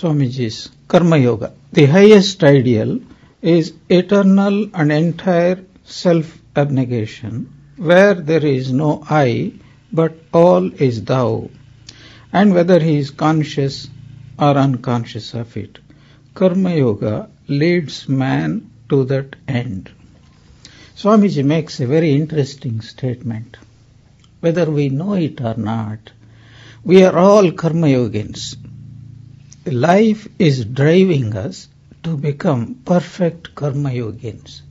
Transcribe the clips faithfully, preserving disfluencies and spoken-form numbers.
Swamiji's Karma Yoga. The highest ideal is eternal and entire self-abnegation, where there is no I, but all is thou, and whether he is conscious or unconscious of it. Karma Yoga leads man to that end. Swamiji makes a very interesting statement. Whether we know it or not, we are all Karma Yogins. Life is driving us to become perfect Karma Yogins.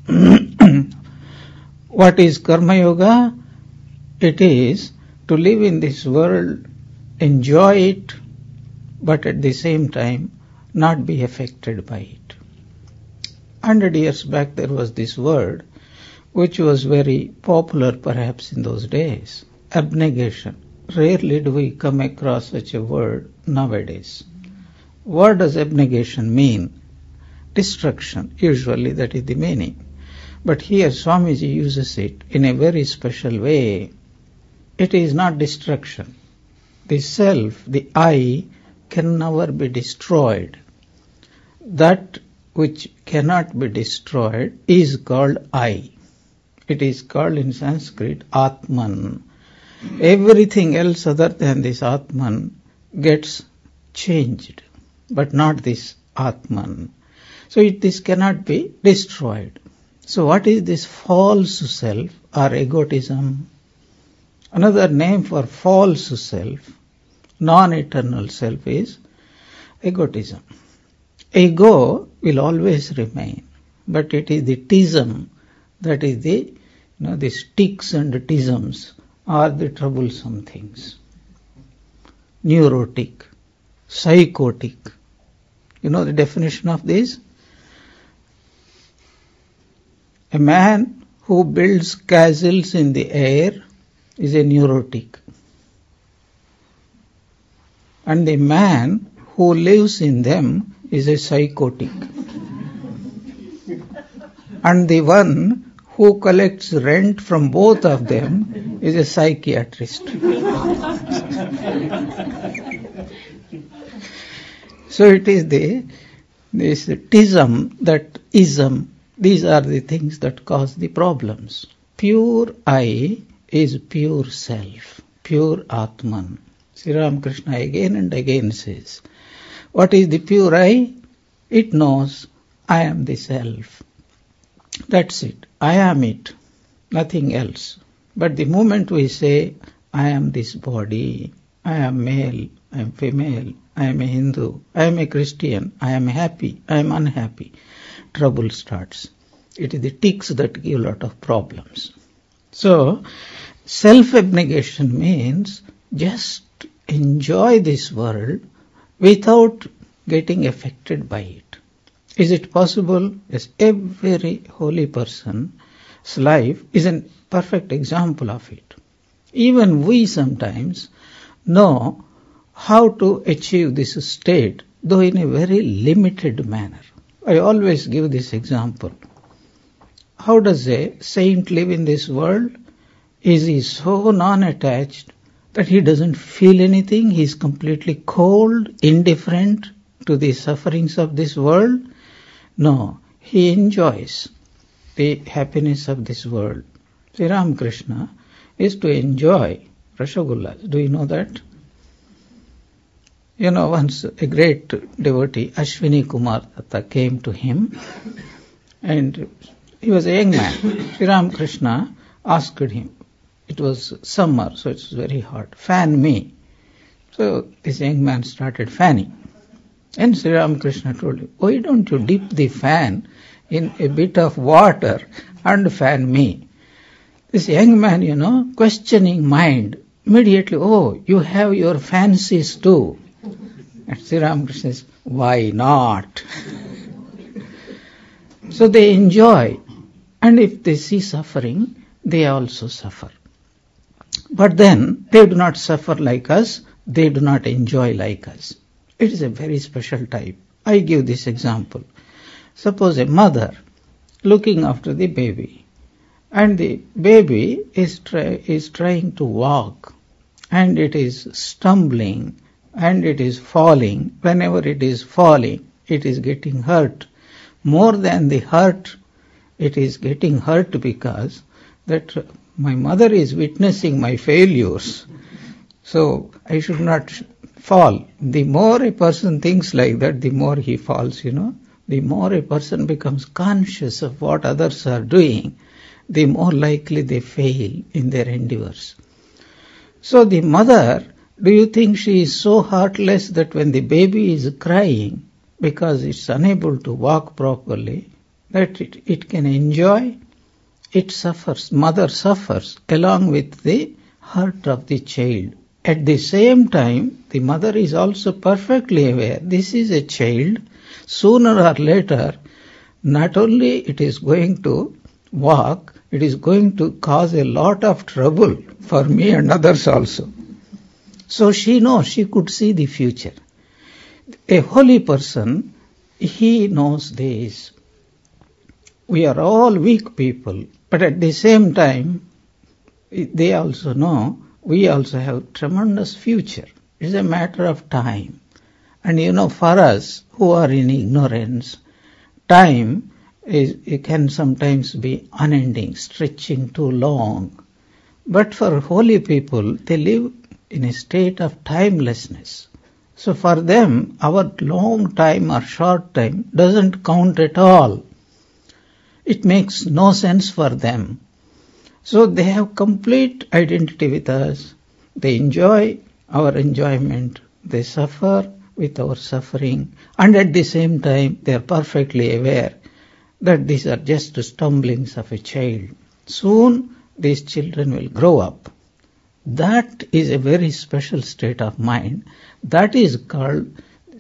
What is Karma Yoga? It is to live in this world, enjoy it, but at the same time not be affected by it. Hundred years back there was this word which was very popular perhaps in those days, abnegation. Rarely do we come across such a word nowadays. What does abnegation mean? Destruction, usually that is the meaning. But here Swamiji uses it in a very special way. It is not destruction. The self, the I, can never be destroyed. That which cannot be destroyed is called I. It is called in Sanskrit Atman. Everything else other than this Atman gets changed, but not this Atman. So it, this cannot be destroyed. So what is this false self or egotism? Another name for false self, non-eternal self, is egotism. Ego will always remain, but it is the tism that is the, you know, the tics and tisms are the troublesome things. Neurotic, psychotic. You know the definition of this? A man who builds castles in the air is a neurotic. And the man who lives in them is a psychotic. And the one who collects rent from both of them is a psychiatrist. So it is the this tism, that ism, these are the things that cause the problems. Pure I is pure self, pure Atman. Sri Ramakrishna again and again says, what is the pure I? It knows I am the self. That's it. I am it, nothing else. But the moment we say, I am this body, I am male, I am female, I am a Hindu, I am a Christian, I am happy, I am unhappy, trouble starts. It is the tics that give a lot of problems. So, self-abnegation means just enjoy this world without getting affected by it. Is it possible? Yes, every holy person's life is a perfect example of it. Even we sometimes know how to achieve this state, though in a very limited manner. I always give this example. How does a saint live in this world? Is he so non-attached that he doesn't feel anything? He is completely cold, indifferent to the sufferings of this world? No, he enjoys the happiness of this world. Sri Ramakrishna is to enjoy rasagullas. Do you know that? You know, once a great devotee, Ashwini Kumar Datta, came to him, and he was a young man. Sri Ramakrishna asked him, it was summer, so it was very hot, fan me. So this young man started fanning. And Sri Ramakrishna told him, why don't you dip the fan in a bit of water and fan me? This young man, you know, questioning mind, immediately, oh, you have your fancies too. And Sri Ramakrishna says, why not? So they enjoy. And if they see suffering, they also suffer. But then, they do not suffer like us, they do not enjoy like us. It is a very special type. I give this example. Suppose a mother looking after the baby, and the baby is, try, is trying to walk, and it is stumbling, and it is falling. Whenever it is falling, it is getting hurt. More than the hurt, it is getting hurt because that my mother is witnessing my failures. So I should not fall. The more a person thinks like that, the more he falls, you know. The more a person becomes conscious of what others are doing, the more likely they fail in their endeavors. So the mother, do you think she is so heartless that when the baby is crying because it's unable to walk properly, that it, it can enjoy? It suffers. Mother suffers along with the hurt of the child. At the same time, the mother is also perfectly aware this is a child. Sooner or later, not only it is going to walk, it is going to cause a lot of trouble for me and others also. So she knows, she could see the future. A holy person, he knows this. We are all weak people, but at the same time, they also know we also have tremendous future. It's a matter of time. And you know, for us who are in ignorance, time is, it can sometimes be unending, stretching too long. But for holy people, they live in a state of timelessness. So for them, our long time or short time doesn't count at all. It makes no sense for them. So they have complete identity with us. They enjoy our enjoyment. They suffer with our suffering. And at the same time, they are perfectly aware that these are just stumblings of a child. Soon, these children will grow up. That is a very special state of mind. That is called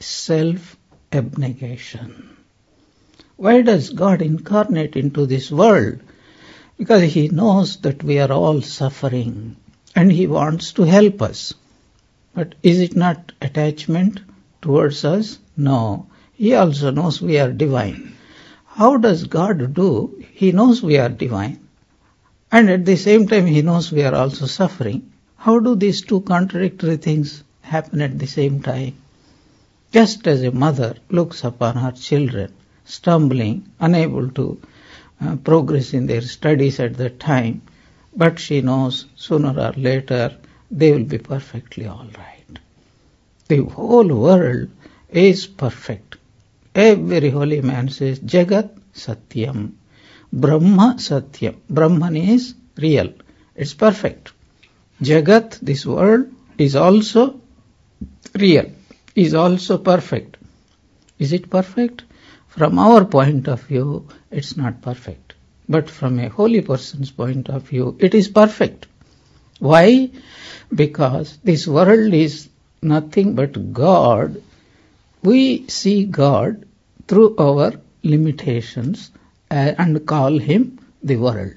self-abnegation. Why does God incarnate into this world? Because He knows that we are all suffering and He wants to help us. But is it not attachment towards us? No. He also knows we are divine. How does God do? He knows we are divine. And at the same time, He knows we are also suffering. How do these two contradictory things happen at the same time? Just as a mother looks upon her children, stumbling, unable to uh, progress in their studies at that time, but she knows sooner or later they will be perfectly all right. The whole world is perfect. Every holy man says, Jagat Satyam, Brahma Satyam. Brahman is real. It's perfect. Jagat, this world, is also real, is also perfect. Is it perfect? From our point of view, it's not perfect. But from a holy person's point of view, it is perfect. Why? Because this world is nothing but God. We see God through our limitations and call Him the world.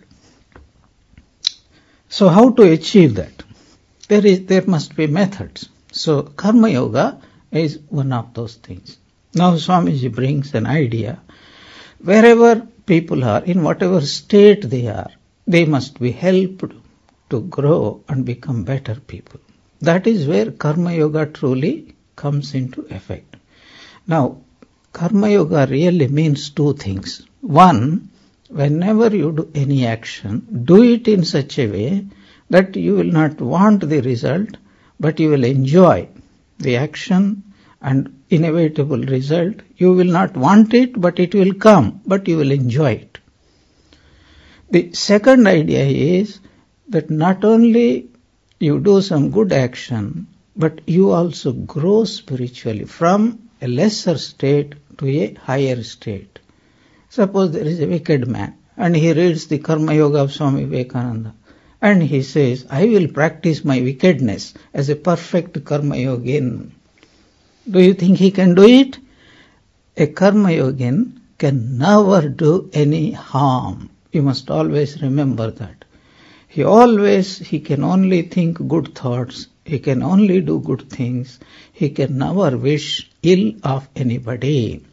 So how to achieve that? There is, there must be methods. So Karma Yoga is one of those things. Now Swamiji brings an idea. Wherever people are, in whatever state they are, they must be helped to grow and become better people. That is where Karma Yoga truly comes into effect. Now, Karma Yoga really means two things. One, whenever you do any action, do it in such a way that you will not want the result, but you will enjoy the action and inevitable result. You will not want it, but it will come, but you will enjoy it. The second idea is that not only you do some good action, but you also grow spiritually from a lesser state to a higher state. Suppose there is a wicked man and he reads the Karma Yoga of Swami Vivekananda and he says, I will practice my wickedness as a perfect Karma Yogin. Do you think he can do it? A Karma Yogin can never do any harm. You must always remember that. He always, he can only think good thoughts. He can only do good things. He can never wish ill of anybody.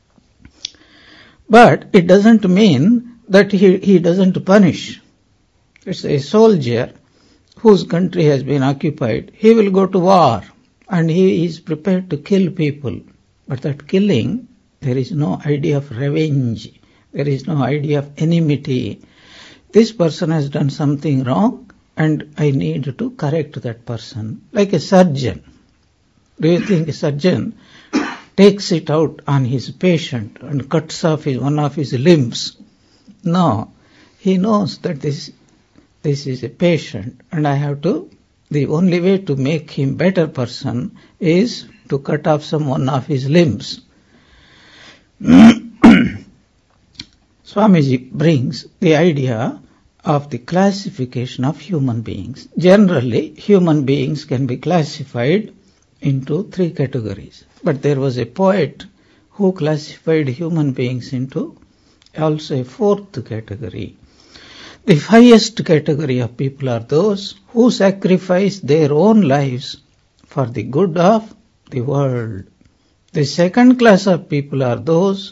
But it doesn't mean that he, he doesn't punish. It's a soldier whose country has been occupied. He will go to war and he is prepared to kill people. But that killing, there is no idea of revenge. There is no idea of enmity. This person has done something wrong and I need to correct that person. Like a surgeon. Do you think a surgeon takes it out on his patient and cuts off his, one of his limbs? No. He knows that this, this is a patient and I have to, the only way to make him better person is to cut off some one of his limbs. Swamiji brings the idea of the classification of human beings. Generally, human beings can be classified into three categories. But there was a poet who classified human beings into also a fourth category. The highest category of people are those who sacrifice their own lives for the good of the world. The second class of people are those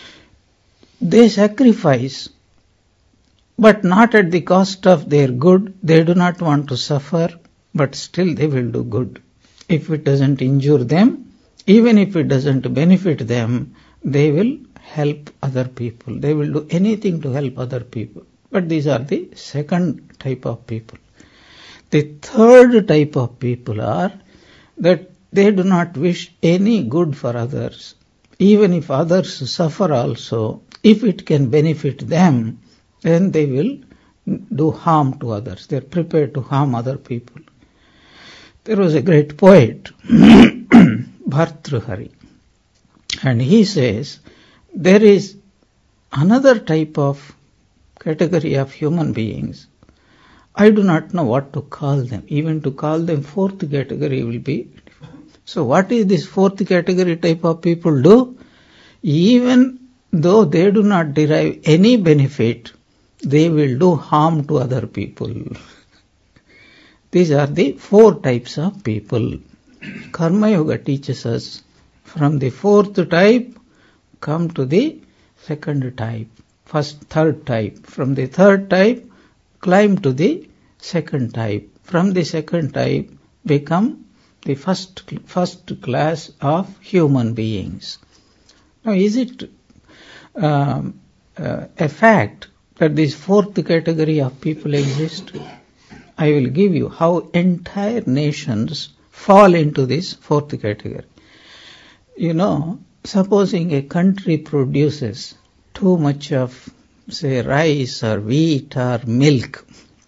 they sacrifice, but not at the cost of their good. They do not want to suffer, but still they will do good. If it doesn't injure them, even if it doesn't benefit them, they will help other people. They will do anything to help other people. But these are the second type of people. The third type of people are that they do not wish any good for others. Even if others suffer also, if it can benefit them, then they will do harm to others. They are prepared to harm other people. There was a great poet, Bhartrhari, and he says there is another type of category of human beings. I do not know what to call them. Even to call them fourth category will be. So what is this fourth category type of people do? Even though they do not derive any benefit, they will do harm to other people. These are the four types of people. Karma Yoga teaches us from the fourth type, come to the second type, first, third type. From the third type, climb to the second type. From the second type, become the first, first class of human beings. Now, is it um, uh, a fact that this fourth category of people exist? I will give you how entire nations fall into this fourth category. You know, supposing a country produces too much of, say, rice or wheat or milk,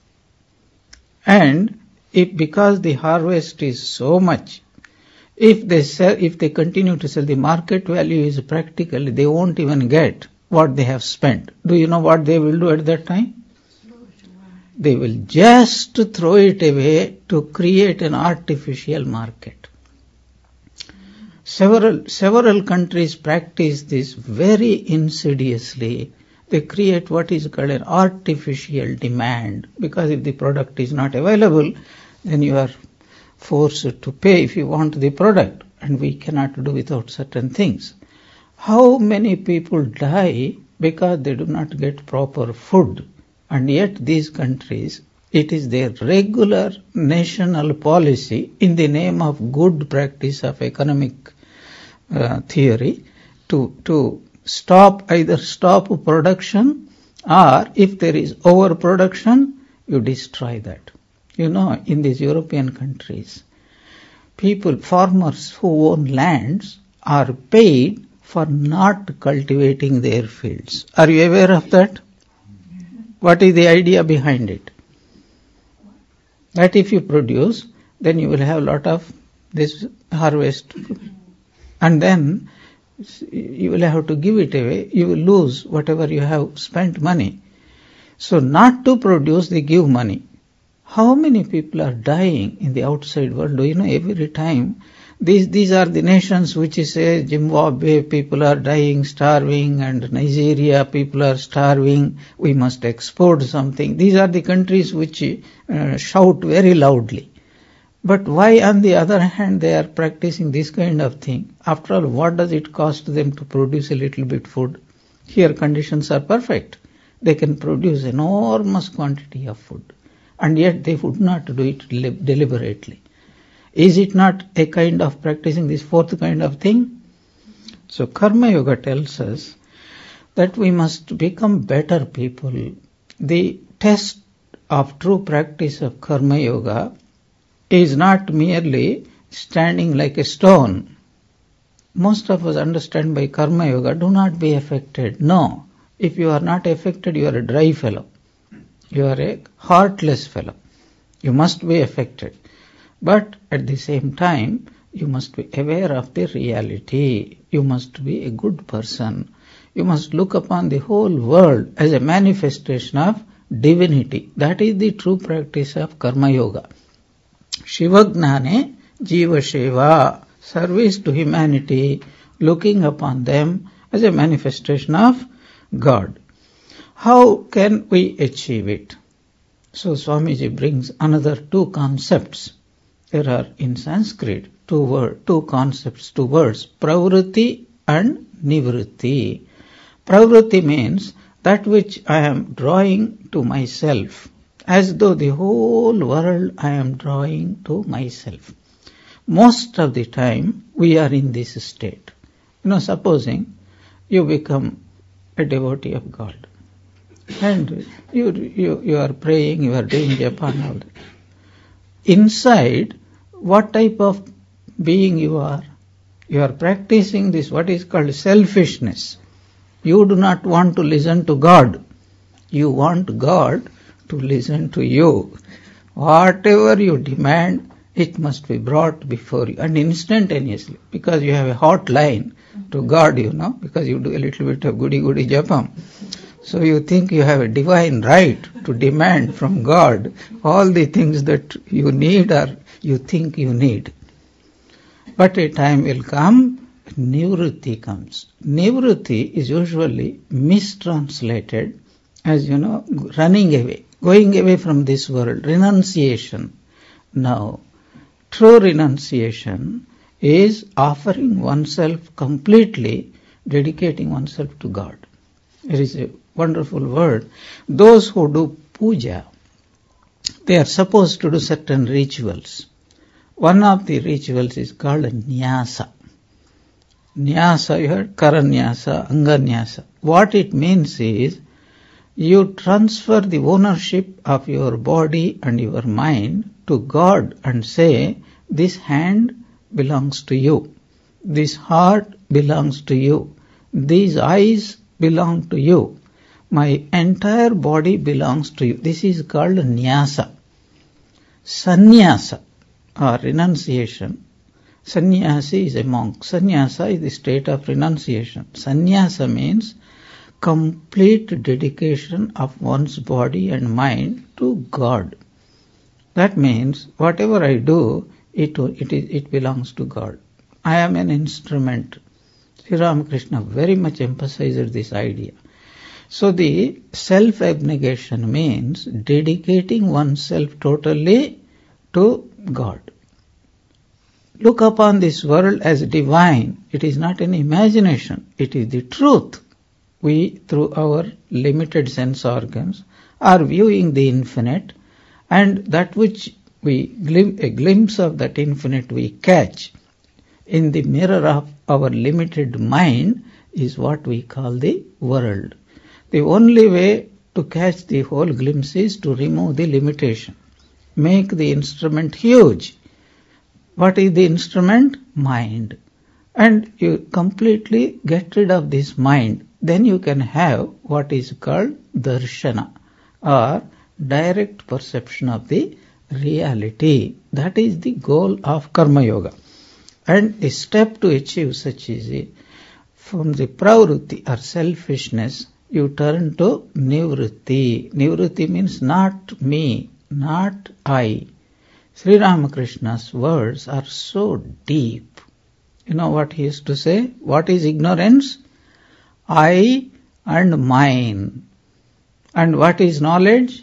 and if because the harvest is so much, if they sell, if they continue to sell, the market value is practically, they won't even get what they have spent. Do you know what they will do at that time? They will just throw it away to create an artificial market. Several, several countries practice this very insidiously. They create what is called an artificial demand, because if the product is not available, then you are forced to pay if you want the product, and we cannot do without certain things. How many people die because they do not get proper food? And yet these countries, it is their regular national policy in the name of good practice of economic uh, theory to, to stop, either stop production, or if there is overproduction, you destroy that. You know, in these European countries, people, farmers who own lands are paid for not cultivating their fields. Are you aware of that? What is the idea behind it? That if you produce, then you will have a lot of this harvest, and then you will have to give it away. You will lose whatever you have spent money. So not to produce, they give money. How many people are dying in the outside world? Do you know, every time These these are the nations which say Zimbabwe people are dying, starving, and Nigeria people are starving, we must export something. These are the countries which uh, shout very loudly. But why on the other hand they are practicing this kind of thing? After all, what does it cost them to produce a little bit food? Here conditions are perfect. They can produce enormous quantity of food, and yet they would not do it deliberately. Is it not a kind of practicing this fourth kind of thing? So Karma Yoga tells us that we must become better people. The test of true practice of Karma Yoga is not merely standing like a stone. Most of us understand by Karma Yoga, do not be affected. No. If you are not affected, you are a dry fellow. You are a heartless fellow. You must be affected. But at the same time, you must be aware of the reality. You must be a good person. You must look upon the whole world as a manifestation of divinity. That is the true practice of Karma Yoga. Shiva Gnane Jiva Shiva, service to humanity, looking upon them as a manifestation of God. How can we achieve it? So Swamiji brings another two concepts. There are in Sanskrit two word, two concepts, two words, pravritti and nivritti. Pravritti means that which I am drawing to myself, as though the whole world I am drawing to myself. Most of the time we are in this state. You know, supposing you become a devotee of God and you, you, you are praying, you are doing japa and all that. Inside, what type of being you are? You are practicing this, what is called selfishness. You do not want to listen to God. You want God to listen to you. Whatever you demand, it must be brought before you, and instantaneously, because you have a hotline to God, you know, because you do a little bit of goody goody japam. So you think you have a divine right to demand from God all the things that you need or you think you need. But a time will come, nivritti comes. Nivritti is usually mistranslated as, you know, running away, going away from this world, renunciation. Now, true renunciation is offering oneself completely, dedicating oneself to God. It is a wonderful word. Those who do puja, they are supposed to do certain rituals. One of the rituals is called nyasa. Nyasa, you heard? Karanyasa, Anganyasa. What it means is, you transfer the ownership of your body and your mind to God and say, this hand belongs to you. This heart belongs to you. These eyes belong to you. My entire body belongs to you. This is called nyasa. Sannyasa, or renunciation. Sannyasi is a monk. Sannyasa is the state of renunciation. Sannyasa means complete dedication of one's body and mind to God. That means whatever I do, it, it, is, it belongs to God. I am an instrument. Sri Ramakrishna very much emphasizes this idea. So the self-abnegation means dedicating oneself totally to God. Look upon this world as divine. It is not an imagination. It is the truth. We, through our limited sense organs, are viewing the infinite, and that which we, a glimpse of that infinite we catch in the mirror of our limited mind is what we call the world. The only way to catch the whole glimpse is to remove the limitation. Make the instrument huge. What is the instrument? Mind. And you completely get rid of this mind. Then you can have what is called darshana, or direct perception of the reality. That is the goal of Karma Yoga. And the step to achieve such is it. From the pravritti or selfishness, you turn to nivritti. Nivritti means not me, not I. Sri Ramakrishna's words are so deep. You know what he used to say? What is ignorance? I and mine. And what is knowledge?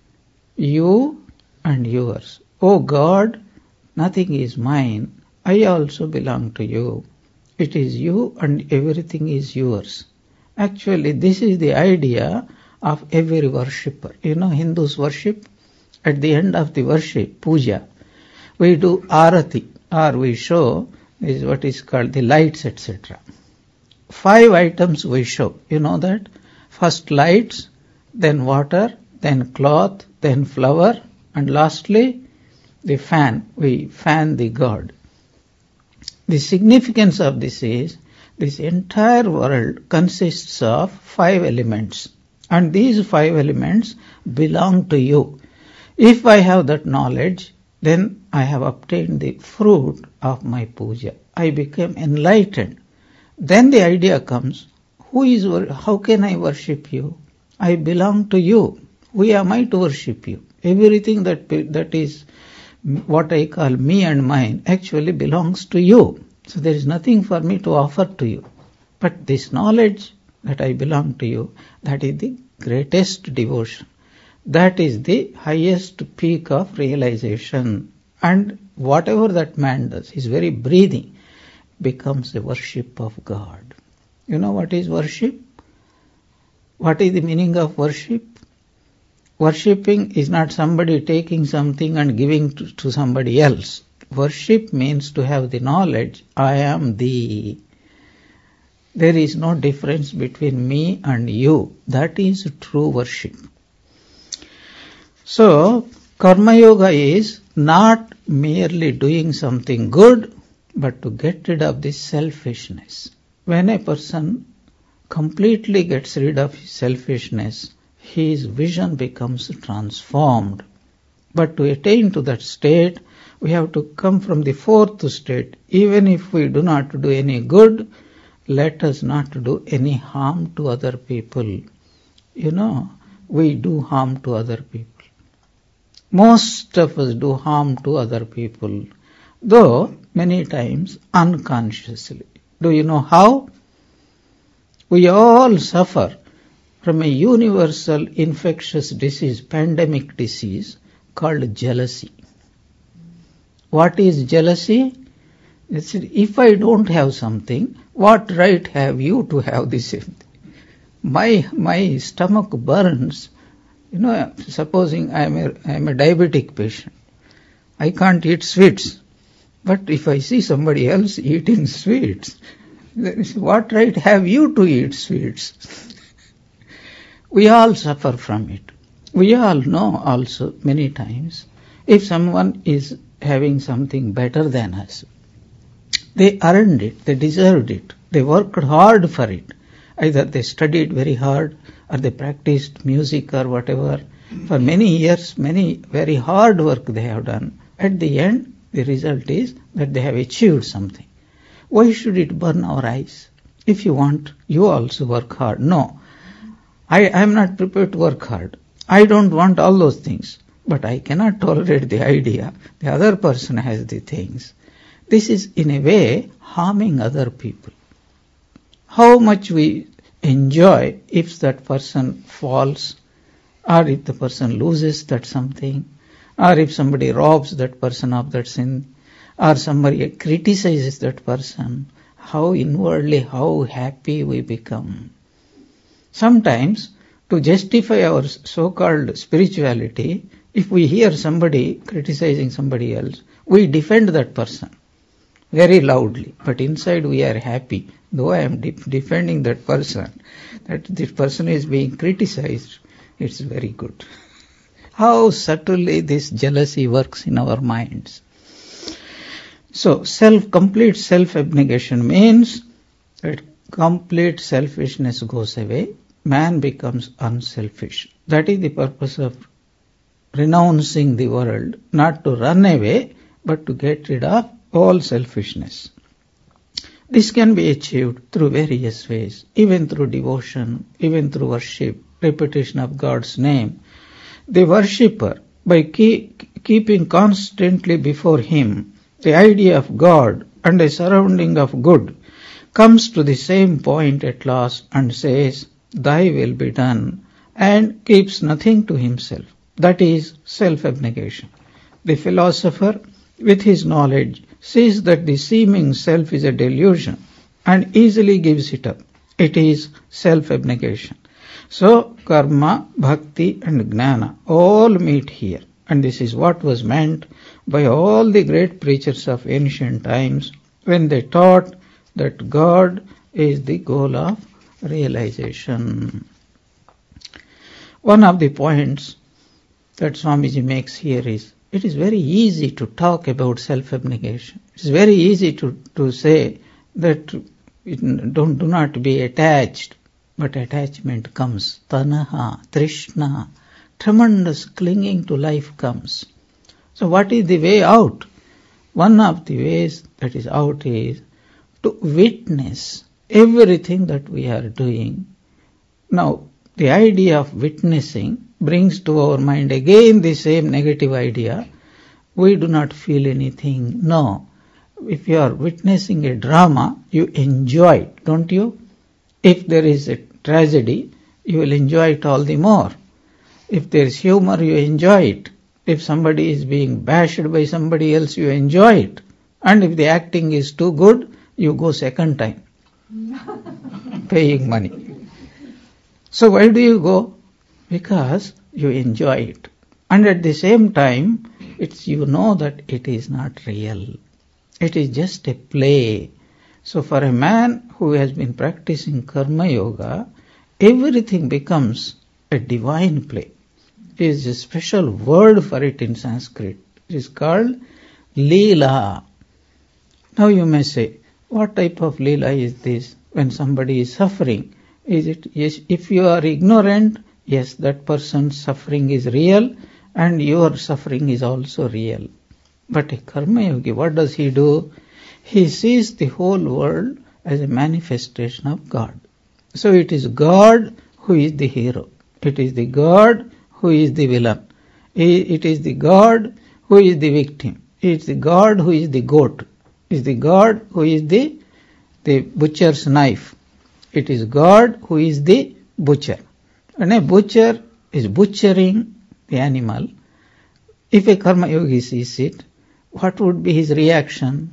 You and yours. Oh God, nothing is mine. I also belong to you. It is you and everything is yours. Actually, this is the idea of every worshipper. You know, Hindus worship. At the end of the worship, puja, we do arati, or we show, is what is called the lights, et cetera. Five items we show. You know that? First lights, then water, then cloth, then flower, and lastly the fan. We fan the god. The significance of this is, this entire world consists of five elements, and these five elements belong to you. If I have that knowledge, then I have obtained the fruit of my puja. I become enlightened. Then the idea comes, who is, how can I worship you? I belong to you. Who am I to worship you? Everything that that is what I call me and mine actually belongs to you. So there is nothing for me to offer to you. But this knowledge that I belong to you, that is the greatest devotion. That is the highest peak of realization. And whatever that man does, his very breathing becomes the worship of God. You know what is worship? What is the meaning of worship? Worshipping is not somebody taking something and giving to, to somebody else. Worship means to have the knowledge, I am thee. There is no difference between me and you. That is true worship. So, Karma Yoga is not merely doing something good, but to get rid of this selfishness. When a person completely gets rid of his selfishness, his vision becomes transformed. But to attain to that state, we have to come from the fourth state. Even if we do not do any good, let us not do any harm to other people. You know, we do harm to other people. Most of us do harm to other people, though many times unconsciously. Do you know how? We all suffer from a universal infectious disease, pandemic disease called jealousy. What is jealousy? It's, if I don't have something, what right have you to have this? My, my stomach burns. You know, supposing I am a, I am a diabetic patient. I can't eat sweets. But if I see somebody else eating sweets, then what right have you to eat sweets? We all suffer from it. We all know also many times, if someone is having something better than us, they earned it, they deserved it, they worked hard for it. Either they studied very hard, or they practiced music or whatever. For many years, many very hard work they have done. At the end, the result is that they have achieved something. Why should it burn our eyes? If you want, you also work hard. No, I am not prepared to work hard. I don't want all those things. But I cannot tolerate the idea the other person has the things. This is in a way harming other people. How much we enjoy if that person falls, or if the person loses that something, or if somebody robs that person of that sin, or somebody criticizes that person, how inwardly, how happy we become. Sometimes, to justify our so-called spirituality, if we hear somebody criticizing somebody else, we defend that person very loudly. But inside we are happy. Though I am de- defending that person, that this person is being criticized, it's very good. How subtly this jealousy works in our minds. So, self, complete self-abnegation means that complete selfishness goes away. Man becomes unselfish. That is the purpose of renouncing the world, not to run away, but to get rid of all selfishness. This can be achieved through various ways, even through devotion, even through worship, repetition of God's name. The worshipper, by keep, keeping constantly before him the idea of God and a surrounding of good, comes to the same point at last and says, Thy will be done, and keeps nothing to himself. That is self-abnegation. The philosopher, with his knowledge, sees that the seeming self is a delusion and easily gives it up. It is self-abnegation. So, karma, bhakti and jnana all meet here. And this is what was meant by all the great preachers of ancient times when they taught that God is the goal of realization. One of the points that Swamiji makes here is, it is very easy to talk about self-abnegation. It is very easy to, to say that it, don't, do not be attached, but attachment comes. Tanaha, Trishna, tremendous clinging to life comes. So what is the way out? One of the ways that is out is to witness everything that we are doing. Now, the idea of witnessing brings to our mind again the same negative idea. We do not feel anything. No. If you are witnessing a drama, you enjoy it, don't you? If there is a tragedy, you will enjoy it all the more. If there is humor, you enjoy it. If somebody is being bashed by somebody else, you enjoy it. And if the acting is too good, you go second time, paying money. So why do you go? Because you enjoy it. And at the same time, it's you know that it is not real. It is just a play. So for a man who has been practicing Karma Yoga, everything becomes a divine play. There is a special word for it in Sanskrit. It is called Leela. Now you may say, what type of Leela is this when somebody is suffering? Is it, yes, if you are ignorant, yes, that person's suffering is real and your suffering is also real. But a Karma Yogi, what does he do? He sees the whole world as a manifestation of God. So it is God who is the hero. It is the God who is the villain. It is the God who is the victim. It is the God who is the goat. It is the God who is the, the butcher's knife. It is God who is the butcher. When a butcher is butchering the animal, if a Karma Yogi sees it, what would be his reaction?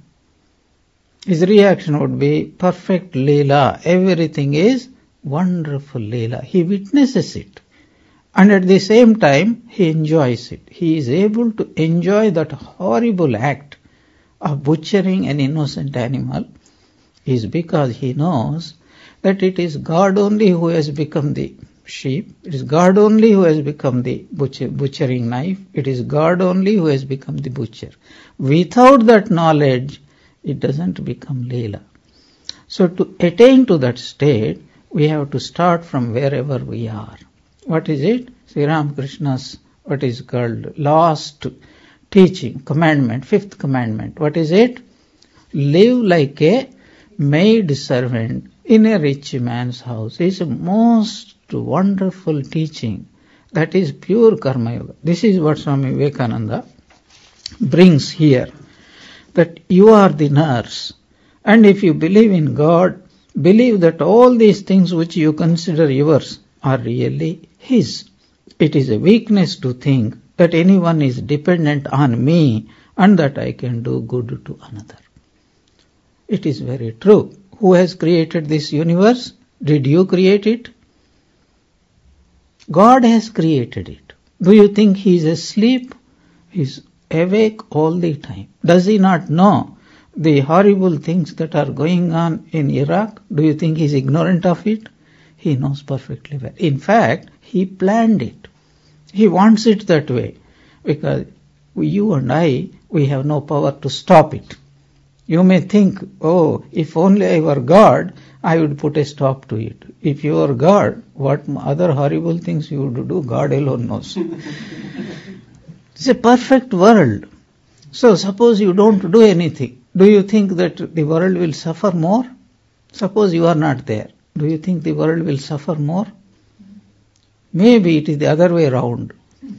His reaction would be perfect Leela. Everything is wonderful Leela. He witnesses it. And at the same time, he enjoys it. He is able to enjoy that horrible act of butchering an innocent animal is because he knows that it is God only who has become the sheep. It is God only who has become the butcher, butchering knife. It is God only who has become the butcher. Without that knowledge, it doesn't become Leela. So to attain to that state, we have to start from wherever we are. What is it? Sri Ramakrishna's, what is called last teaching, commandment, fifth commandment. What is it? Live like a maid servant in a rich man's house. It's a most wonderful teaching. That is pure Karma Yoga. This is what Swami Vivekananda brings here. That you are the nurse. And if you believe in God, believe that all these things which you consider yours are really His. It is a weakness to think that anyone is dependent on me and that I can do good to another. It is very true. Who has created this universe? Did you create it? God has created it. Do you think He is asleep? He is awake all the time. Does He not know the horrible things that are going on in Iraq? Do you think He is ignorant of it? He knows perfectly well. In fact, He planned it. He wants it that way because you and I, we have no power to stop it. You may think, oh, if only I were God, I would put a stop to it. If you are God, what other horrible things you would do, God alone knows. It's a perfect world. So suppose you don't do anything. Do you think that the world will suffer more? Suppose you are not there. Do you think the world will suffer more? Maybe it is the other way around.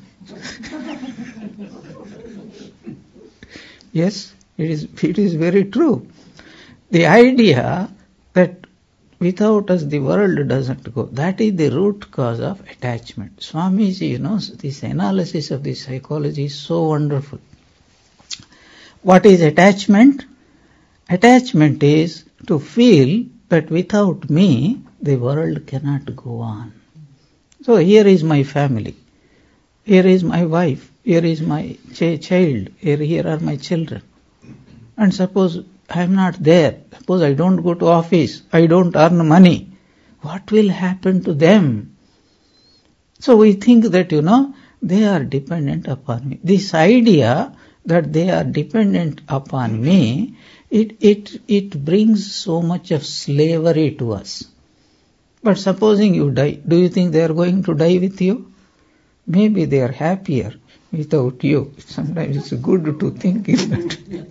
Yes, it is, it is very true. The idea that without us the world doesn't go, that is the root cause of attachment. Swamiji, you know, this analysis of the psychology is so wonderful. What is attachment? Attachment is to feel that without me, the world cannot go on. So here is my family. Here is my wife, here is my ch- child, here, here are my children. And suppose I am not there, suppose I don't go to office, I don't earn money, what will happen to them? So we think that, you know, they are dependent upon me. This idea that they are dependent upon me, it, it, it brings so much of slavery to us. But supposing you die, do you think they are going to die with you? Maybe they are happier without you. Sometimes it's good to think in that.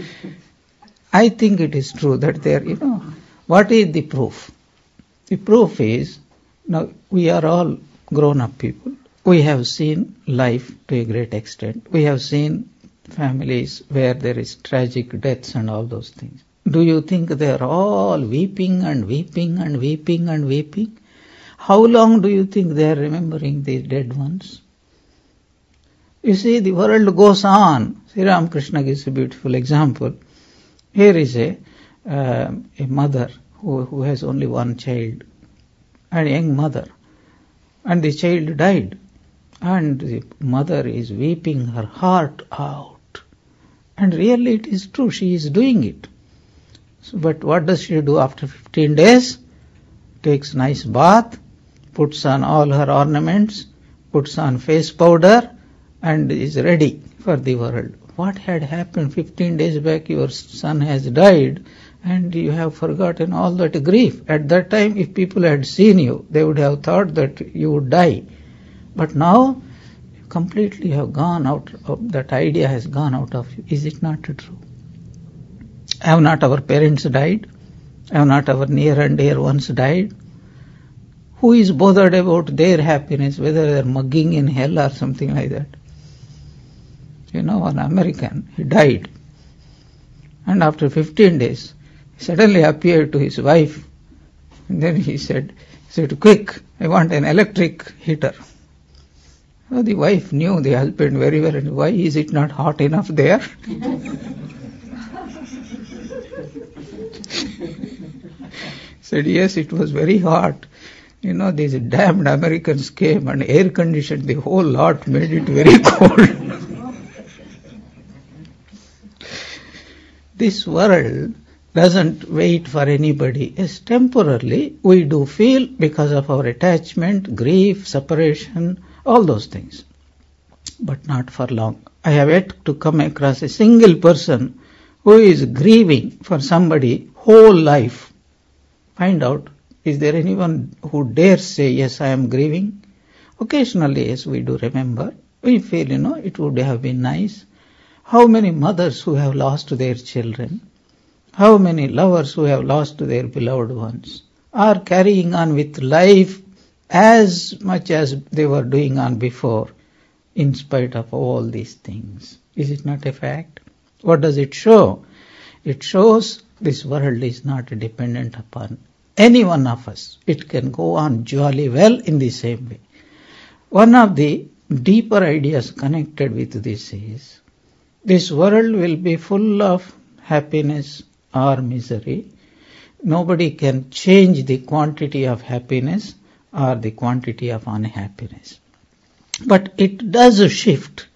I think it is true that they are, you know, what is the proof? The proof is, now we are all grown-up people. We have seen life to a great extent. We have seen families where there is tragic deaths and all those things. Do you think they are all weeping and weeping and weeping and weeping? How long do you think they are remembering the dead ones? You see, the world goes on. Sri Ramakrishna gives a beautiful example. Here is a, uh, a mother who, who has only one child, a young mother, and the child died. And the mother is weeping her heart out. And really it is true, she is doing it. So, but what does she do after fifteen days? Takes nice bath, puts on all her ornaments, puts on face powder, and is ready for the world. What had happened fifteen days back? Your son has died, and you have forgotten all that grief. At that time, if people had seen you, they would have thought that you would die. But now, you completely have gone out of, that idea has gone out of you. Is it not true? Have not our parents died? Have not our near and dear ones died? Who is bothered about their happiness, whether they are mugging in hell or something like that? You know, an American, he died. And after fifteen days, he suddenly appeared to his wife. And then he said, he said, quick, I want an electric heater. So the wife knew the husband very well. And why is it not hot enough there? Said, yes, it was very hot. You know, these damned Americans came and air conditioned the whole lot, made it very cold. This world doesn't wait for anybody. Yes, temporarily we do feel because of our attachment, grief, separation, all those things. But not for long. I have yet to come across a single person who is grieving for somebody whole life. Find out, is there anyone who dares say, yes, I am grieving? Occasionally, yes, we do remember. We feel, you know, it would have been nice. How many mothers who have lost their children, how many lovers who have lost their beloved ones, are carrying on with life as much as they were doing on before, in spite of all these things. Is it not a fact? What does it show? It shows this world is not dependent upon any one of us. It can go on jolly well in the same way. One of the deeper ideas connected with this is, this world will be full of happiness or misery. Nobody can change the quantity of happiness or the quantity of unhappiness. But it does shift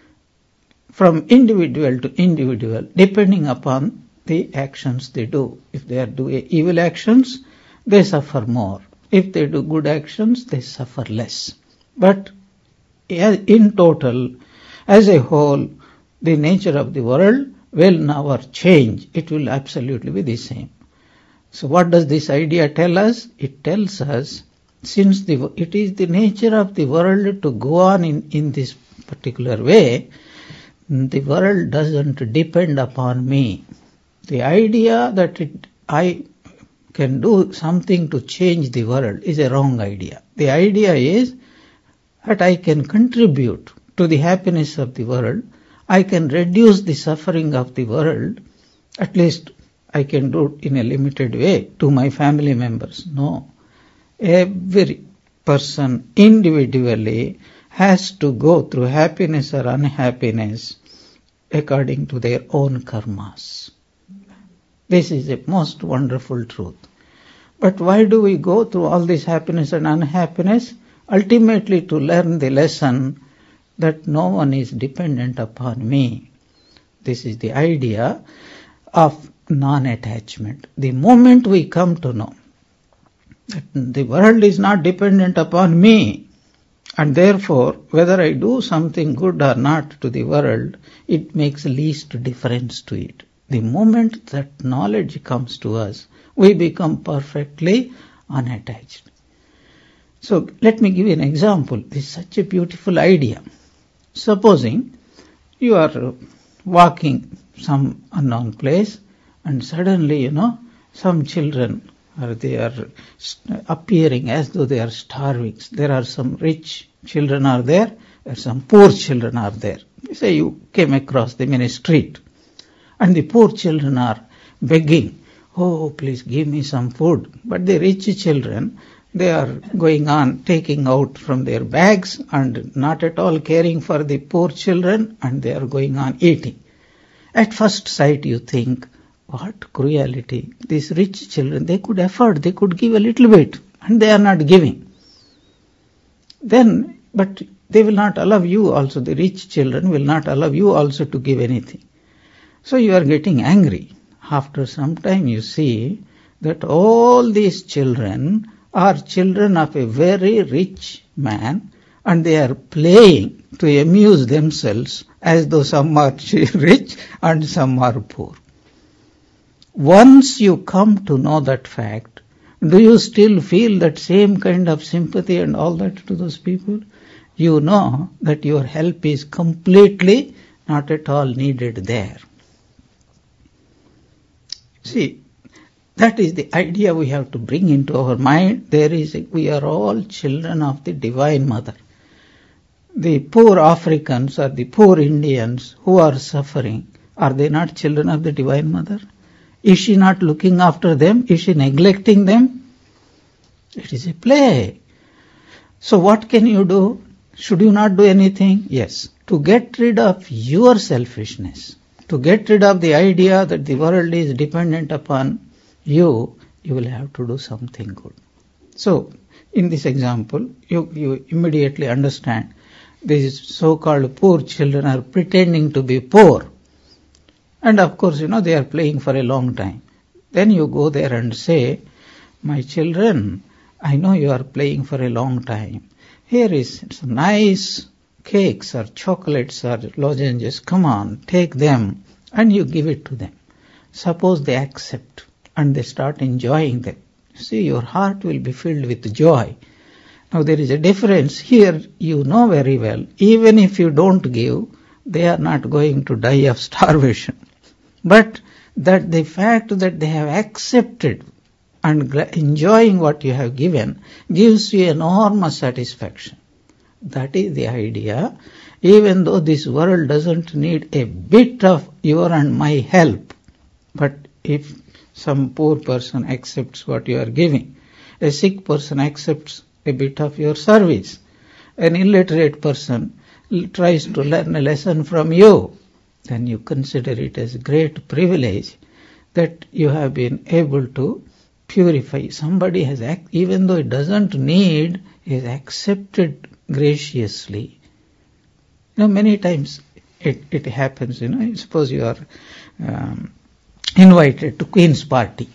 from individual to individual depending upon the actions they do. If they are doing evil actions, they suffer more. If they do good actions, they suffer less. But in total, as a whole, the nature of the world will never change. It will absolutely be the same. So what does this idea tell us? It tells us, since the, it is the nature of the world to go on in, in this particular way, the world doesn't depend upon me. The idea that it, I can do something to change the world is a wrong idea. The idea is that I can contribute to the happiness of the world. I can reduce the suffering of the world. At least I can do it in a limited way to my family members. No. Every person individually has to go through happiness or unhappiness according to their own karmas. This is a most wonderful truth. But why do we go through all this happiness and unhappiness? Ultimately to learn the lesson that no one is dependent upon me. This is the idea of non-attachment. The moment we come to know that the world is not dependent upon me, and therefore whether I do something good or not to the world, it makes least difference to it. The moment that knowledge comes to us, we become perfectly unattached. So let me give you an example. This is such a beautiful idea. Supposing you are walking some unknown place and suddenly, you know, some children are they are appearing as though they are starving. There are some rich children are there, there are some poor children are there. Say you came across them in a street and the poor children are begging, oh, please give me some food. But the rich children, they are going on taking out from their bags and not at all caring for the poor children, and they are going on eating. At first sight you think, what cruelty. These rich children, they could afford, they could give a little bit, and they are not giving. Then, but they will not allow you also, the rich children will not allow you also to give anything. So you are getting angry. After some time you see that all these children are children of a very rich man, and they are playing to amuse themselves as though some are rich and some are poor. Once you come to know that fact, do you still feel that same kind of sympathy and all that to those people? You know that your help is completely not at all needed there. See, that is the idea we have to bring into our mind. There is, a, we are all children of the Divine Mother. The poor Africans or the poor Indians who are suffering, are they not children of the Divine Mother? Is she not looking after them? Is she neglecting them? It is a play. So what can you do? Should you not do anything? Yes. To get rid of your selfishness, to get rid of the idea that the world is dependent upon you, you will have to do something good. So, in this example, you, you immediately understand these so-called poor children are pretending to be poor. And of course, you know, they are playing for a long time. Then you go there and say, my children, I know you are playing for a long time. Here is some nice cakes or chocolates or lozenges. Come on, take them, and you give it to them. Suppose they accept and they start enjoying them. See, your heart will be filled with joy. Now there is a difference. Here you know very well, even if you don't give, they are not going to die of starvation. But that the fact that they have accepted and enjoying what you have given gives you enormous satisfaction. That is the idea. Even though this world doesn't need a bit of your and my help, but if some poor person accepts what you are giving, a sick person accepts a bit of your service, an illiterate person tries to learn a lesson from you, then you consider it as a great privilege that you have been able to purify. Somebody has, act, even though it doesn't need, is accepted graciously. You know, many times it, it happens, you know, suppose you are um, invited to Queen's party,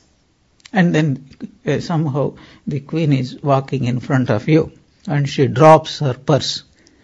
and then uh, somehow the Queen is walking in front of you, and she drops her purse.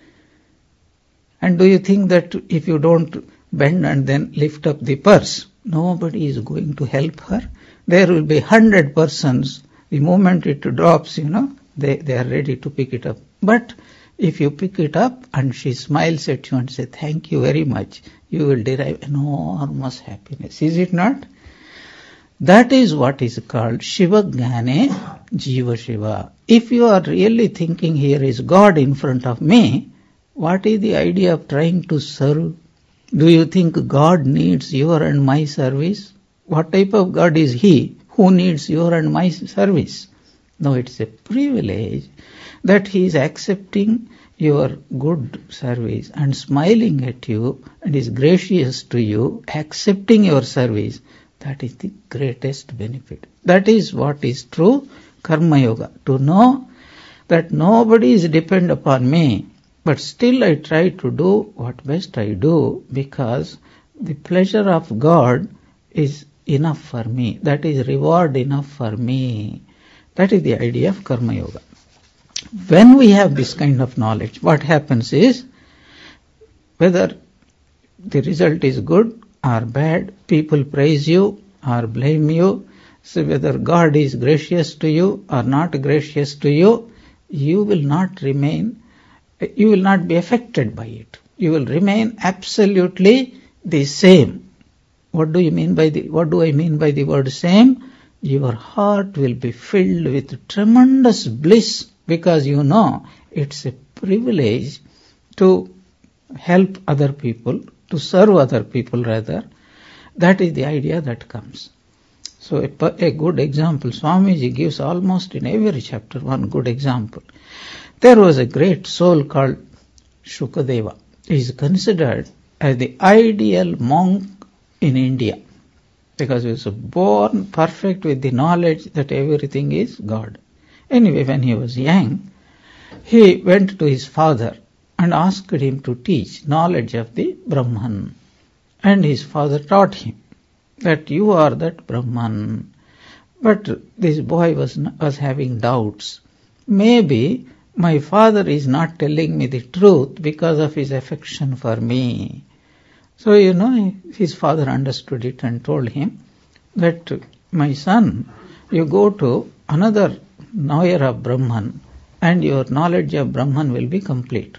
And do you think that if you don't bend and then lift up the purse, nobody is going to help her? There will be hundred persons. The moment it drops, you know, they, they are ready to pick it up. But if you pick it up and she smiles at you and says, thank you very much, you will derive enormous happiness. Is it not? That is what is called Shiva Gnane Jiva Shiva. If you are really thinking here is God in front of me, what is the idea of trying to serve? Do you think God needs your and my service? What type of God is He who needs your and my service? No, it's a privilege that He is accepting your good service and smiling at you and is gracious to you, accepting your service. That is the greatest benefit. That is what is true Karma Yoga. To know that nobody is dependent upon me, But still I try to do what best I do, because the pleasure of God is enough for me. That is reward enough for me. That is the idea of Karma Yoga. When we have this kind of knowledge, what happens is, whether the result is good or bad, people praise you or blame you, so whether God is gracious to you or not gracious to you, you will not remain, you will not be affected by it. You will remain absolutely the same. What do you mean by the, what do I mean by the word same? Your heart will be filled with tremendous bliss, because you know it's a privilege to help other people, to serve other people rather. That is the idea that comes. So a, a good example, Swamiji gives almost in every chapter one good example. There was a great soul called Shukadeva. He is considered as the ideal monk in India, because he was born perfect with the knowledge that everything is God. Anyway, when he was young, he went to his father and asked him to teach knowledge of the Brahman. And his father taught him that you are that Brahman. But this boy was, was having doubts. Maybe my father is not telling me the truth because of his affection for me. So, you know, his father understood it and told him that, my son, you go to another knower of Brahman and your knowledge of Brahman will be complete.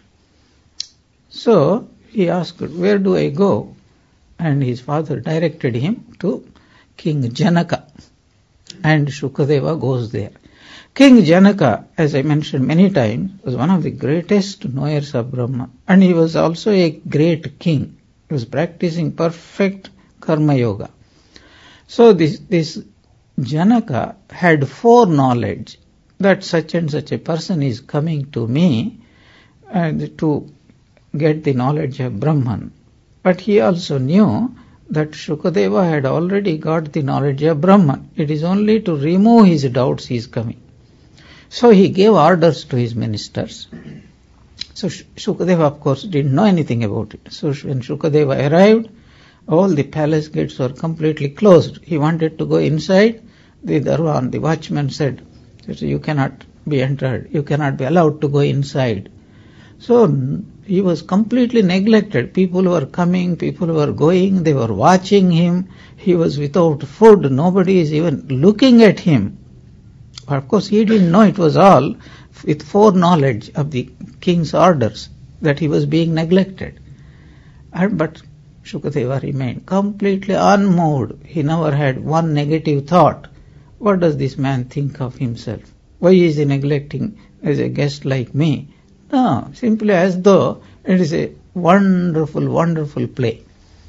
So he asked, where do I go? And his father directed him to King Janaka. And Shukadeva goes there. King Janaka, as I mentioned many times, was one of the greatest knowers of Brahman. And he was also a great king. He was practicing perfect Karma Yoga. So this, this Janaka had foreknowledge that such and such a person is coming to me and to get the knowledge of Brahman. But he also knew that Shukadeva had already got the knowledge of Brahman. It is only to remove his doubts he is coming. So he gave orders to his ministers. So Shukadeva, of course, didn't know anything about it. So when Shukadeva arrived, all the palace gates were completely closed. He wanted to go inside. The Darwan, the watchman said, you cannot be entered. You cannot be allowed to go inside. So he was completely neglected. People were coming, people were going, they were watching him. He was without food. Nobody is even looking at him. But of course, he didn't know it was all with foreknowledge of the king's orders that he was being neglected. And, but Shukadeva remained completely unmoved. He never had one negative thought. What does this man think of himself? Why is he neglecting as a guest like me? No, simply as though it is a wonderful, wonderful play.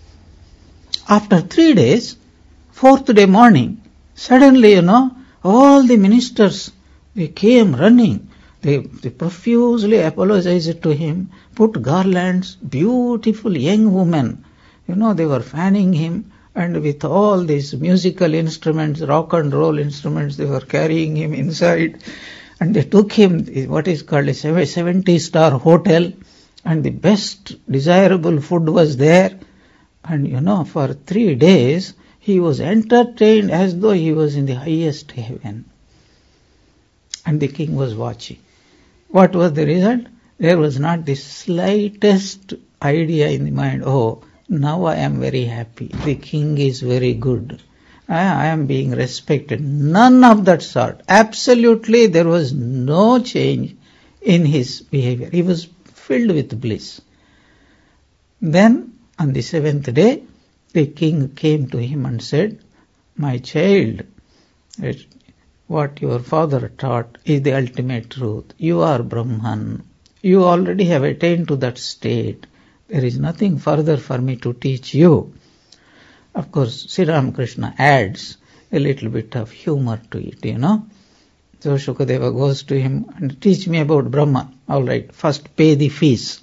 After three days, fourth day morning, suddenly, you know, all the ministers, they came running. They, they profusely apologized to him, put garlands, beautiful young women. You know, they were fanning him, and with all these musical instruments, rock and roll instruments, they were carrying him inside. And they took him, what is called a seventy-star hotel, and the best desirable food was there. And you know, for three days, he was entertained as though he was in the highest heaven. And the king was watching. What was the result? There was not the slightest idea in the mind, oh, now I am very happy. The king is very good. I am being respected. None of that sort. Absolutely, there was no change in his behavior. He was filled with bliss. Then, on the seventh day, the king came to him and said, my child, what your father taught is the ultimate truth. You are Brahman. You already have attained to that state. There is nothing further for me to teach you. Of course, Sri Ramakrishna adds a little bit of humor to it, you know. So Shukadeva goes to him and teach me about Brahman. All right, first pay the fees.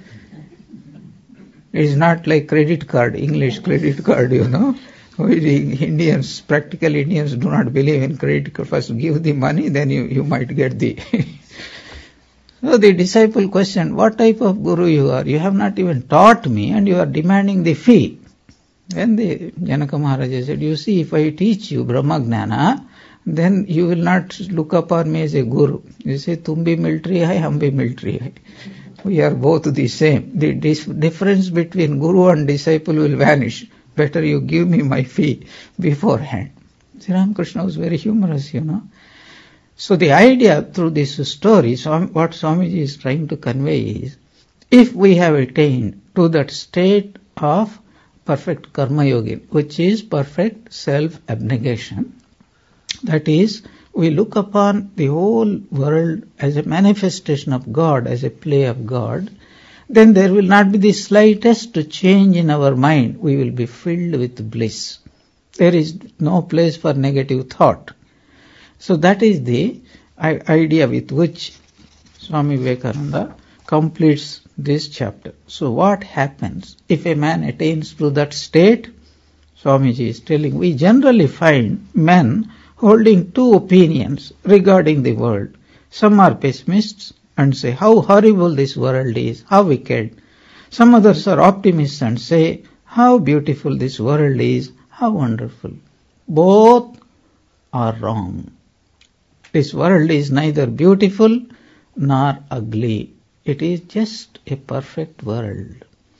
It is not like credit card, English credit card, you know. We Indians, practical Indians do not believe in credit card. First give the money, then you, you might get the... So the disciple questioned, what type of guru you are? You have not even taught me and you are demanding the fee. Then the Janaka Maharaja said, you see, if I teach you Brahmagnana, then you will not look upon me as a guru. You say, tum bhi military hai, hum bhi military hai. We are both the same. The dis- difference between guru and disciple will vanish. Better you give me my fee beforehand. Sri Ramakrishna was very humorous, you know. So the idea through this story, Swami, what Swamiji is trying to convey is, if we have attained to that state of perfect karma yogi, which is perfect self-abnegation, that is, we look upon the whole world as a manifestation of God, as a play of God, then there will not be the slightest change in our mind. We will be filled with bliss. There is no place for negative thought. So that is the idea with which Swami Vivekananda completes this chapter. So what happens if a man attains to that state? Swamiji is telling, we generally find men holding two opinions regarding the world. Some are pessimists and say how horrible this world is, how wicked. Some others are optimists and say how beautiful this world is, how wonderful. Both are wrong. This world is neither beautiful nor ugly. It is just a perfect world.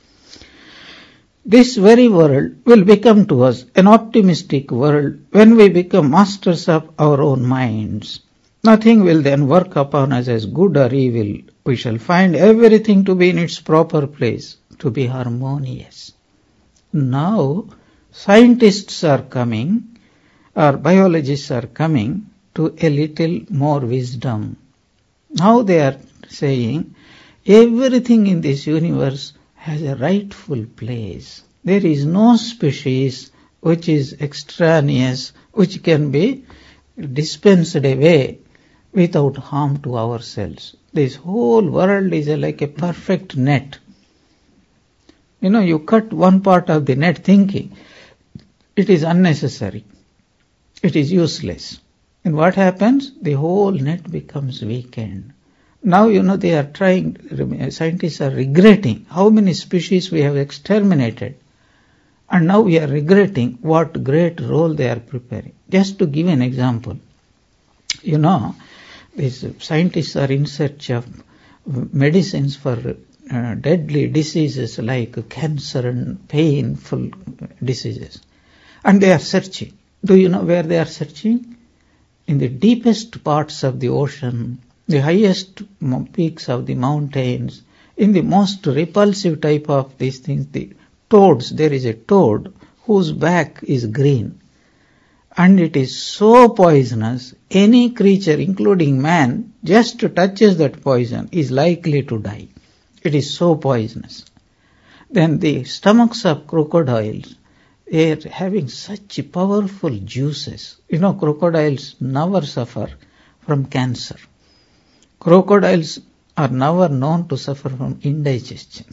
This very world will become to us an optimistic world when we become masters of our own minds. Nothing will then work upon us as good or evil. We shall find everything to be in its proper place, to be harmonious. Now, scientists are coming, or biologists are coming to a little more wisdom. Now they are saying everything in this universe has a rightful place. There is no species which is extraneous, which can be dispensed away without harm to ourselves. This whole world is a, like a perfect net. You know, you cut one part of the net thinking it is unnecessary, it is useless. And what happens? The whole net becomes weakened. Now, you know, they are trying, scientists are regretting how many species we have exterminated. And now we are regretting what great role they are preparing. Just to give an example, you know, these scientists are in search of medicines for uh, deadly diseases like cancer and painful diseases. And they are searching. Do you know where they are searching? In the deepest parts of the ocean, the highest peaks of the mountains, in the most repulsive type of these things, the toads, there is a toad whose back is green. And it is so poisonous, any creature, including man, just touches that poison is likely to die. It is so poisonous. Then the stomachs of crocodiles, they are having such powerful juices. You know, crocodiles never suffer from cancer. Crocodiles are never known to suffer from indigestion.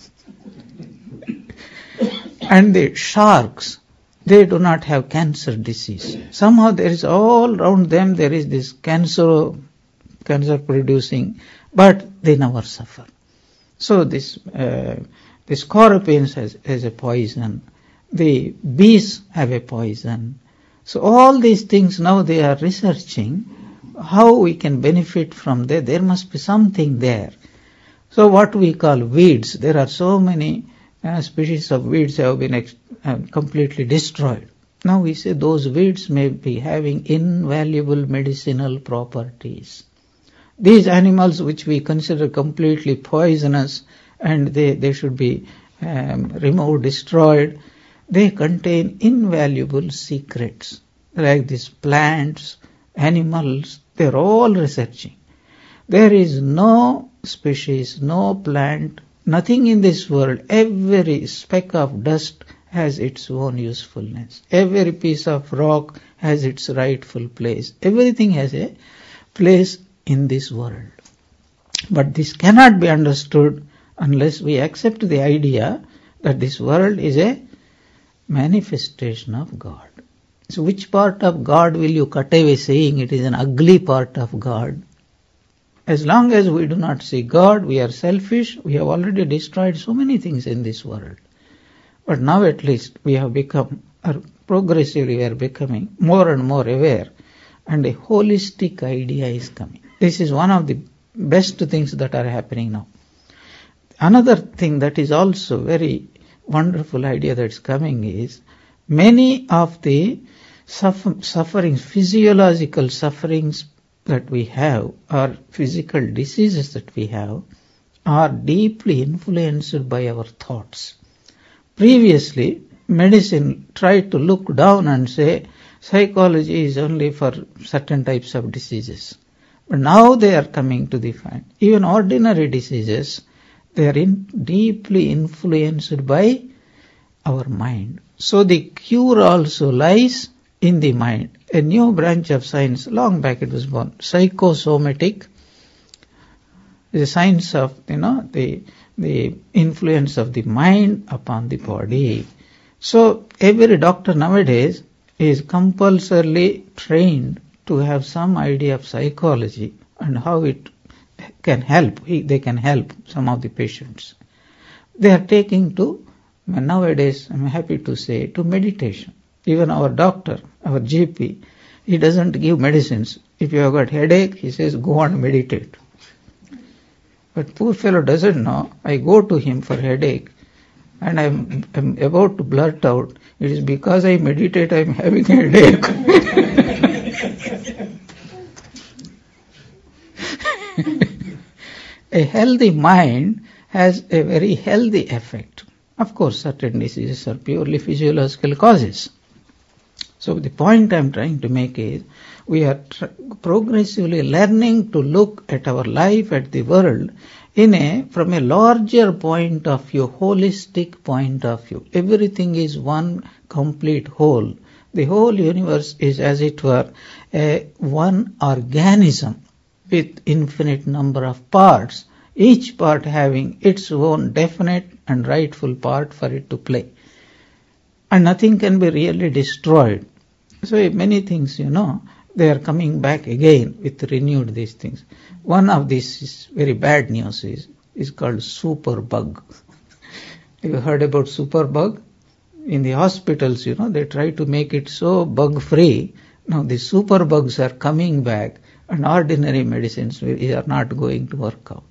And the sharks, they do not have cancer disease. Somehow there is all around them, there is this cancer, cancer producing, but they never suffer. So this, uh, the scorpions has, has a poison. The bees have a poison. So all these things now they are researching how we can benefit from there. There must be something there. So what we call weeds, there are so many uh, species of weeds have been ex- uh, completely destroyed. Now we say those weeds may be having invaluable medicinal properties. These animals which we consider completely poisonous and they, they should be um, removed, destroyed, they contain invaluable secrets. Like these plants, animals, they're all researching. There is no species, no plant, nothing in this world, every speck of dust has its own usefulness. Every piece of rock has its rightful place. Everything has a place in this world. But this cannot be understood unless we accept the idea that this world is a manifestation of God. So which part of God will you cut away saying it is an ugly part of God? As long as we do not see God, we are selfish. We have already destroyed so many things in this world. But now at least we have become, or progressively we are becoming more and more aware, and a holistic idea is coming. This is one of the best things that are happening now. Another thing that is also very wonderful idea that's coming is many of the suffer- sufferings, physiological sufferings that we have, or physical diseases that we have, are deeply influenced by our thoughts. Previously, medicine tried to look down and say psychology is only for certain types of diseases. But now they are coming to the fact, even ordinary diseases, they are in deeply influenced by our mind. So the cure also lies in the mind. A new branch of science, long back it was born, psychosomatic, the science of, you know, the the influence of the mind upon the body. So every doctor nowadays is compulsorily trained to have some idea of psychology and how it can help. They can help some of the patients. They are taking to, nowadays, I'm happy to say, to meditation. Even our doctor, our G P, he doesn't give medicines. If you have got headache, he says, go and meditate. But poor fellow doesn't know. I go to him for headache, and I'm, I'm about to blurt out, it is because I meditate I'm having a headache. A healthy mind has a very healthy effect. Of course, certain diseases are purely physiological causes. So the point I'm trying to make is, we are tr- progressively learning to look at our life, at the world, in a, from a larger point of view, holistic point of view. Everything is one complete whole. The whole universe is, as it were, a one organism with infinite number of parts, each part having its own definite and rightful part for it to play. And nothing can be really destroyed. So many things, you know, they are coming back again with renewed these things. One of these is very bad news is, is called superbug. You heard about superbug? In the hospitals, you know, they try to make it so bug-free. Now the superbugs are coming back, and ordinary medicines are not going to work out.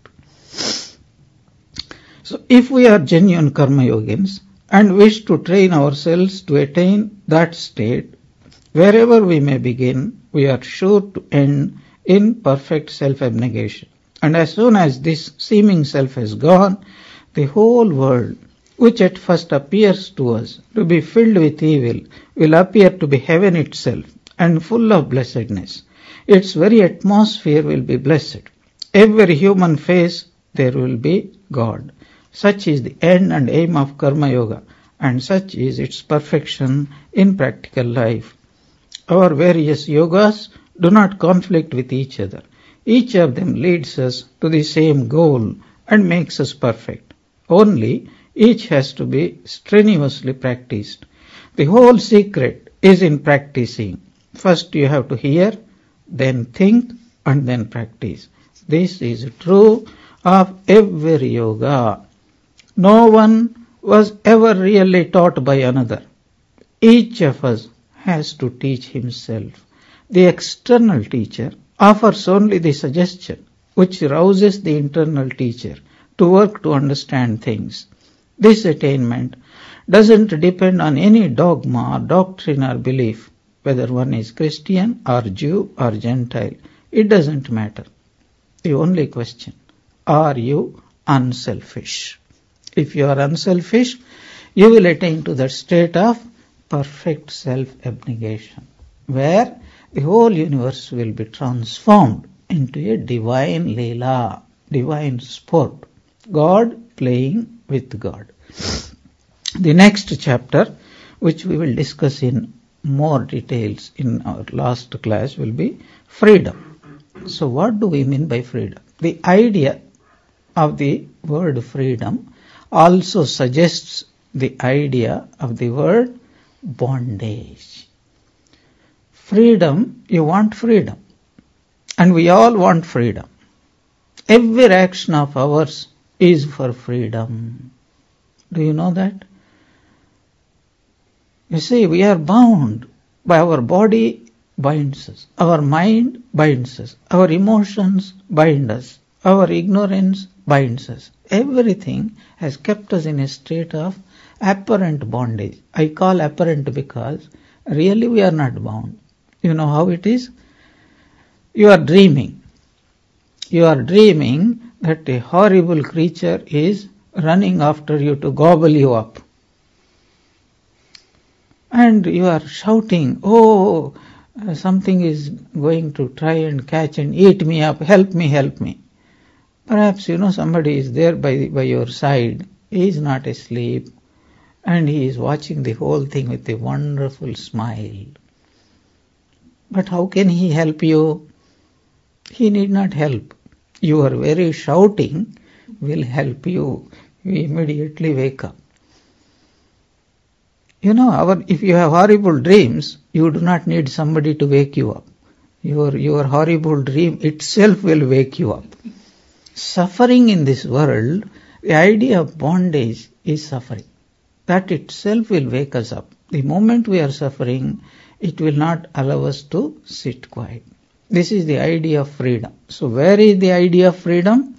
So if we are genuine karma yogins and wish to train ourselves to attain that state, wherever we may begin, we are sure to end in perfect self-abnegation. And as soon as this seeming self has gone, the whole world, which at first appears to us to be filled with evil, will appear to be heaven itself and full of blessedness. Its very atmosphere will be blessed. Every human face there will be God. Such is the end and aim of Karma Yoga, and such is its perfection in practical life. Our various yogas do not conflict with each other. Each of them leads us to the same goal and makes us perfect. Only each has to be strenuously practiced. The whole secret is in practicing. First you have to hear, then think, and then practice. This is true of every yoga. No one was ever really taught by another. Each of us has to teach himself. The external teacher offers only the suggestion which rouses the internal teacher to work to understand things. This attainment doesn't depend on any dogma or doctrine or belief, whether one is Christian or Jew or Gentile. It doesn't matter. The only question, are you unselfish? If you are unselfish, you will attain to that state of perfect self-abnegation, where the whole universe will be transformed into a divine leela, divine sport, God playing with God. The next chapter, which we will discuss in more details in our last class, will be freedom. So what do we mean by freedom? The idea of the word freedom also suggests the idea of the word bondage. Freedom, you want freedom. And we all want freedom. Every action of ours is for freedom. Do you know that? You see, we are bound by our body binds us, our mind binds us, our emotions bind us, our ignorance binds us. Everything has kept us in a state of apparent bondage. I call apparent because really we are not bound. You know how it is? You are dreaming. You are dreaming that a horrible creature is running after you to gobble you up. And you are shouting, oh, something is going to try and catch and eat me up, help me, help me. Perhaps, you know, somebody is there by, by your side, he is not asleep, and he is watching the whole thing with a wonderful smile. But how can he help you? He need not help. Your very shouting will help you. You immediately wake up. You know, our, if you have horrible dreams, you do not need somebody to wake you up. Your, your horrible dream itself will wake you up. Suffering in this world, the idea of bondage is suffering. That itself will wake us up. The moment we are suffering, it will not allow us to sit quiet. This is the idea of freedom. So where is the idea of freedom?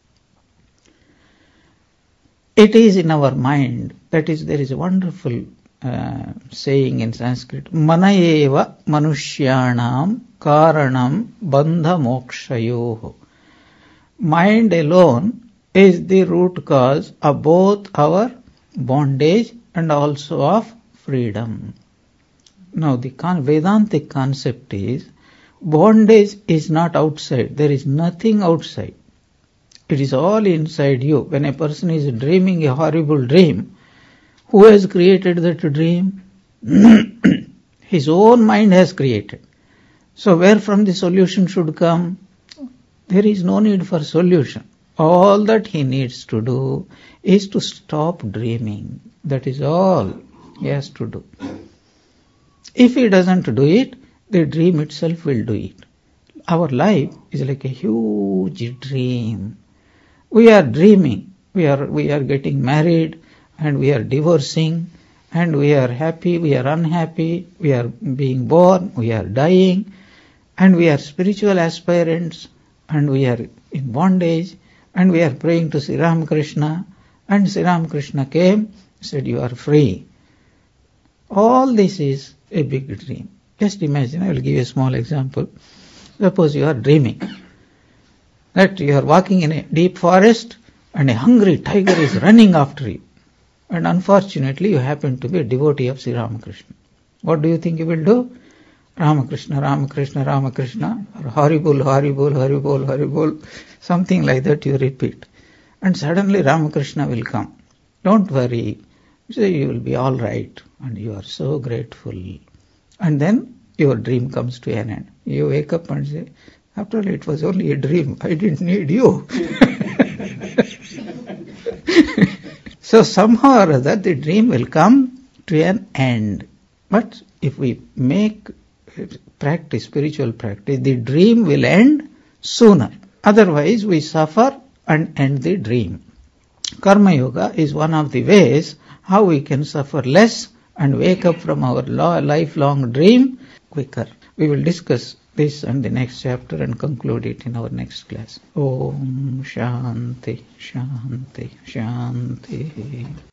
It is in our mind. That is, there is a wonderful uh, saying in Sanskrit, Manayeva manushyanam karanam bandha mokshayoho. Mind alone is the root cause of both our bondage and also of freedom. Now the con- Vedantic concept is, bondage is not outside. There is nothing outside. It is all inside you. When a person is dreaming a horrible dream, who has created that dream? His own mind has created. So where from the solution should come? There is no need for solution. All that he needs to do is to stop dreaming. That is all he has to do. If he doesn't do it, the dream itself will do it. Our life is like a huge dream. We are dreaming. We are, we are getting married and we are divorcing and we are happy, we are unhappy, we are being born, we are dying, and we are spiritual aspirants and we are in bondage and we are praying to Sri Ramakrishna, and Sri Ramakrishna came, said you are free. All this is a big dream. Just imagine, I will give you a small example. Suppose you are dreaming that you are walking in a deep forest and a hungry tiger is running after you. And unfortunately you happen to be a devotee of Sri Ramakrishna. What do you think you will do? Ramakrishna, Ramakrishna, Ramakrishna, or horrible, horrible, horrible, horrible, something like that you repeat. And suddenly Ramakrishna will come. Don't worry, so you will be all right, and you are so grateful. And then your dream comes to an end. You wake up and say, after all it was only a dream, I didn't need you. So somehow or other the dream will come to an end. But if we make practice, spiritual practice, the dream will end sooner. Otherwise we suffer and end the dream. Karma Yoga is one of the ways how we can suffer less and wake up from our lifelong dream quicker. We will discuss this in the next chapter and conclude it in our next class. Om Shanti, Shanti, Shanti.